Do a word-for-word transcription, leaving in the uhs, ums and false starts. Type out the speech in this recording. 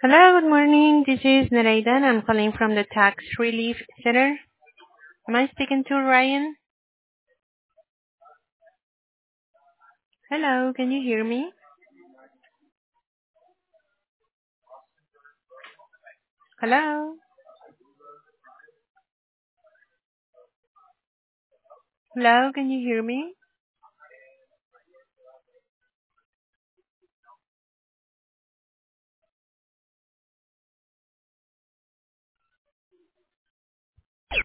Hello, good morning. This is Narayda and I'm calling from the Tax Relief Center. Am I speaking to Ryan? Hello, can you hear me? Hello? Hello, can you hear me?